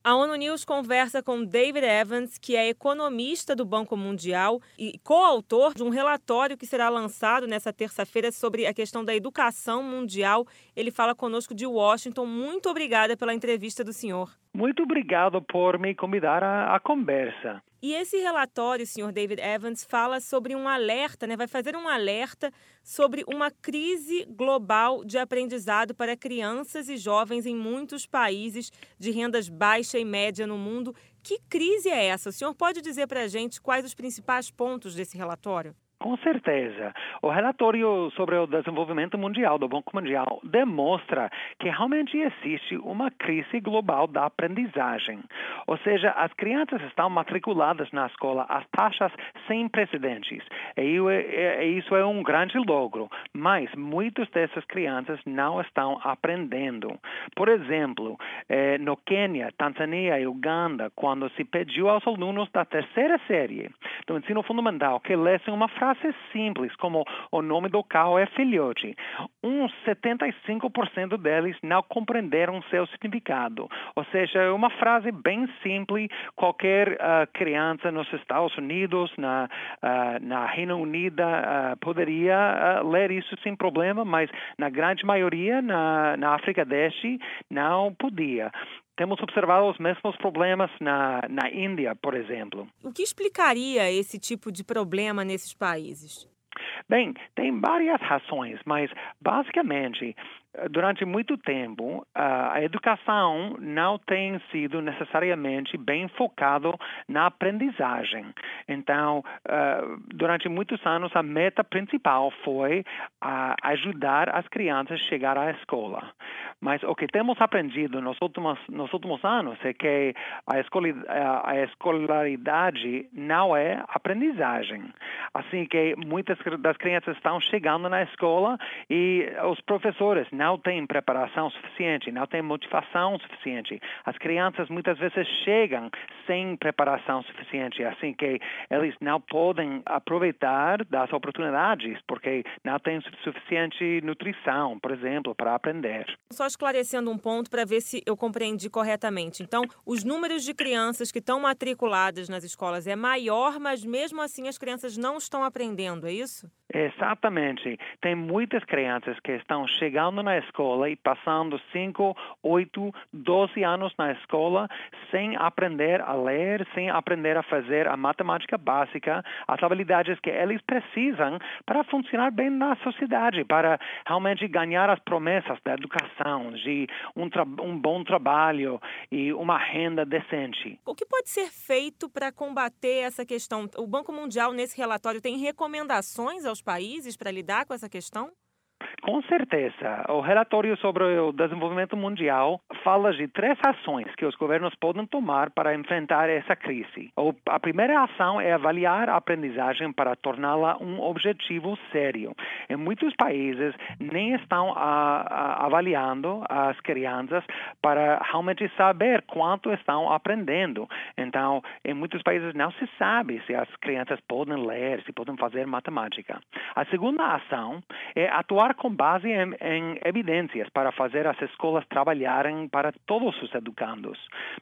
A ONU News conversa com David Evans, que é economista do Banco Mundial e coautor de um relatório que será lançado nesta terça-feira sobre a questão da educação mundial. Ele fala conosco de Washington. Muito obrigada pela entrevista do senhor. Muito obrigado por me convidar à conversa. E esse relatório, senhor David Evans, fala sobre um alerta, vai fazer um alerta sobre uma crise global de aprendizado para crianças e jovens em muitos países de rendas baixa e média no mundo. Que crise é essa? O senhor pode dizer para a gente quais os principais pontos desse relatório? Com certeza. O relatório sobre o desenvolvimento mundial do Banco Mundial demonstra que realmente existe uma crise global da aprendizagem. Ou seja, as crianças estão matriculadas na escola a taxas sem precedentes. E isso é um grande logro, mas muitas dessas crianças não estão aprendendo. Por exemplo, no Quênia, Tanzânia e Uganda, quando se pediu aos alunos da terceira série do ensino fundamental que lessem uma frase simples, como o nome do carro é filhote. Uns 75% deles não compreenderam seu significado. Ou seja, é uma frase bem simples, qualquer criança nos Estados Unidos, na Reino Unido, poderia ler isso sem problema, mas na grande maioria, na África do Este, não podia. Temos observado os mesmos problemas na Índia, por exemplo. O que explicaria esse tipo de problema nesses países? Bem, tem várias razões, mas basicamente, durante muito tempo, a educação não tem sido necessariamente bem focado na aprendizagem. Então, durante muitos anos, a meta principal foi ajudar as crianças a chegar à escola. Mas o que temos aprendido nos últimos anos é que a escolaridade não é aprendizagem. Assim que muitas das crianças estão chegando na escola e os professores não têm preparação suficiente, não têm motivação suficiente. As crianças muitas vezes chegam sem preparação suficiente, assim que eles não podem aproveitar das oportunidades porque não têm suficiente nutrição, por exemplo, para aprender. Só esclarecendo um ponto para ver se eu compreendi corretamente. Então, os números de crianças que estão matriculadas nas escolas é maior, mas mesmo assim as crianças não estão aprendendo, é isso? Exatamente. Tem muitas crianças que estão chegando na escola e passando 5, 8, 12 anos na escola sem aprender a ler, sem aprender a fazer a matemática básica, as habilidades que eles precisam para funcionar bem na sociedade, para realmente ganhar as promessas da educação, de um bom trabalho e uma renda decente. O que pode ser feito para combater essa questão? O Banco Mundial, nesse relatório, tem recomendações aos países para lidar com essa questão? Com certeza. O relatório sobre o desenvolvimento mundial fala de 3 ações que os governos podem tomar para enfrentar essa crise. A primeira ação é avaliar a aprendizagem para torná-la um objetivo sério. Em muitos países, nem estão avaliando as crianças para realmente saber quanto estão aprendendo. Então, em muitos países não se sabe se as crianças podem ler, se podem fazer matemática. A segunda ação é atuar com base em evidências para fazer as escolas trabalharem para todos os educandos.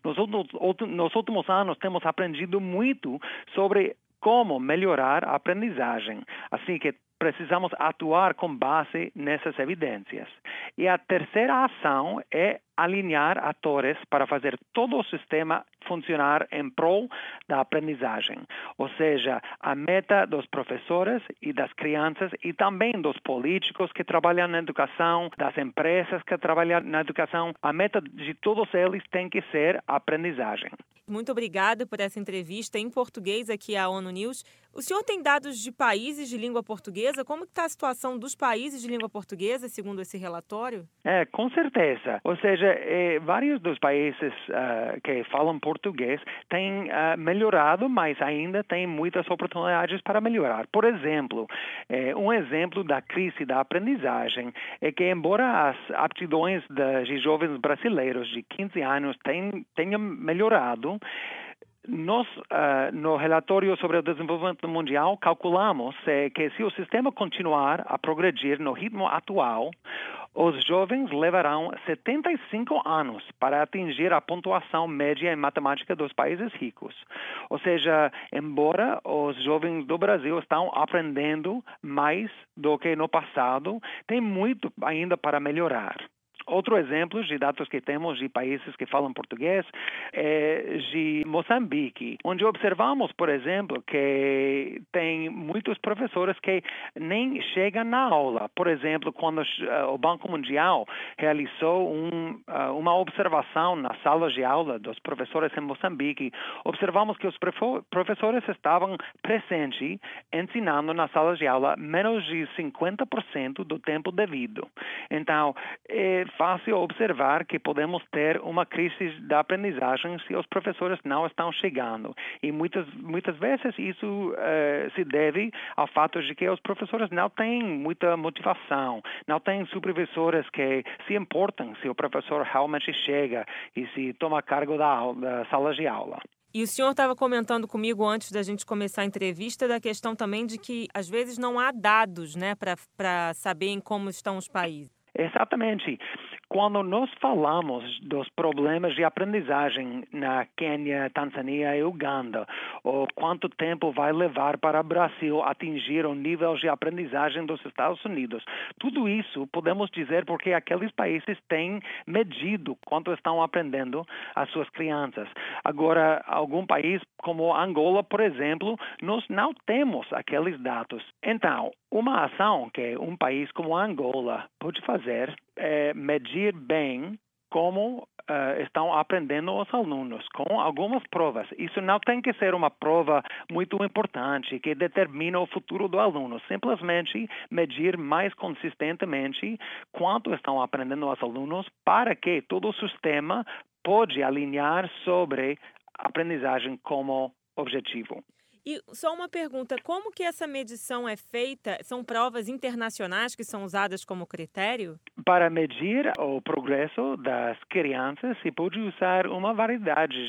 Nos últimos anos temos aprendido muito sobre como melhorar a aprendizagem. Assim que precisamos atuar com base nessas evidências. E a terceira ação é alinhar atores para fazer todo o sistema funcionar em prol da aprendizagem. Ou seja, a meta dos professores e das crianças e também dos políticos que trabalham na educação, das empresas que trabalham na educação, a meta de todos eles tem que ser a aprendizagem. Muito obrigada por essa entrevista em português aqui à ONU News. O senhor tem dados de países de língua portuguesa? Como está a situação dos países de língua portuguesa, segundo esse relatório? Com certeza. Ou seja, vários dos países que falam português têm melhorado, mas ainda tem muitas oportunidades para melhorar. Por exemplo, um exemplo da crise da aprendizagem é que, embora as aptidões de jovens brasileiros de 15 anos tenham melhorado, nós, no relatório sobre o desenvolvimento mundial, calculamos que se o sistema continuar a progredir no ritmo atual, Os jovens levarão 75 anos para atingir a pontuação média em matemática dos países ricos. Ou seja, embora os jovens do Brasil estão aprendendo mais do que no passado, tem muito ainda para melhorar. Outro exemplo de dados que temos de países que falam português é de Moçambique, onde observamos, por exemplo, que tem muitos professores que nem chegam na aula. Por exemplo, quando o Banco Mundial realizou uma observação nas salas de aula dos professores em Moçambique, observamos que os professores estavam presentes ensinando nas salas de aula menos de 50% do tempo devido. Então, fácil observar que podemos ter uma crise da aprendizagem se os professores não estão chegando. E muitas vezes isso se deve ao fato de que os professores não têm muita motivação, não têm supervisores que se importam se o professor realmente chega e se toma cargo da sala de aula. E o senhor estava comentando comigo antes da gente começar a entrevista da questão também de que às vezes não há dados, né, para saber em como estão os países. Exatamente. Quando nós falamos dos problemas de aprendizagem na Quênia, Tanzânia e Uganda, ou quanto tempo vai levar para o Brasil atingir o nível de aprendizagem dos Estados Unidos, tudo isso podemos dizer porque aqueles países têm medido quanto estão aprendendo as suas crianças. Agora, algum país como Angola, por exemplo, nós não temos aqueles dados. Então, uma ação que um país como Angola pode fazer é medir bem como estão aprendendo os alunos, com algumas provas. Isso não tem que ser uma prova muito importante que determina o futuro do aluno. Simplesmente medir mais consistentemente quanto estão aprendendo os alunos para que todo o sistema pode alinhar sobre aprendizagem como objetivo. E só uma pergunta, como que essa medição é feita? São provas internacionais que são usadas como critério? Para medir o progresso das crianças, se pode usar uma variedade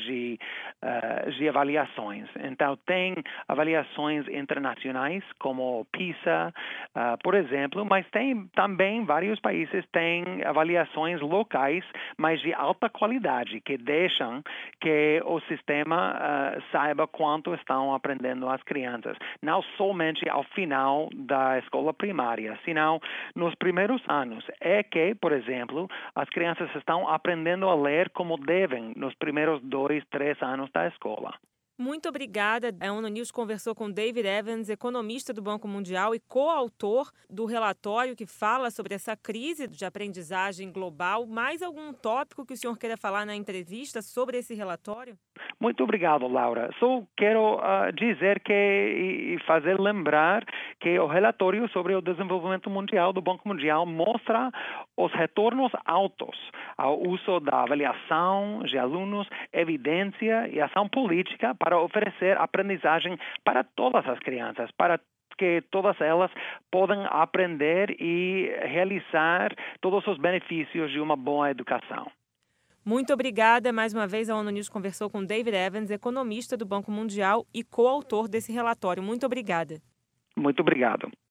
de avaliações. Então, tem avaliações internacionais, como PISA, por exemplo, mas tem também vários países têm avaliações locais, mas de alta qualidade, que deixam que o sistema saiba quanto estão aprendendo as crianças, não somente ao final da escola primária, senão nos primeiros anos. É que, por exemplo, as crianças estão aprendendo a ler como devem nos primeiros 2, 3 anos da escola. Muito obrigada. A ONU News conversou com David Evans, economista do Banco Mundial e coautor do relatório que fala sobre essa crise de aprendizagem global. Mais algum tópico que o senhor queira falar na entrevista sobre esse relatório? Muito obrigado, Laura. Só quero dizer e fazer lembrar que o relatório sobre o desenvolvimento mundial do Banco Mundial mostra os retornos altos ao uso da avaliação de alunos, evidência e ação política para oferecer aprendizagem para todas as crianças, para que todas elas podem aprender e realizar todos os benefícios de uma boa educação. Muito obrigada. Mais uma vez, a ONU News conversou com David Evans, economista do Banco Mundial e coautor desse relatório. Muito obrigada. Muito obrigado.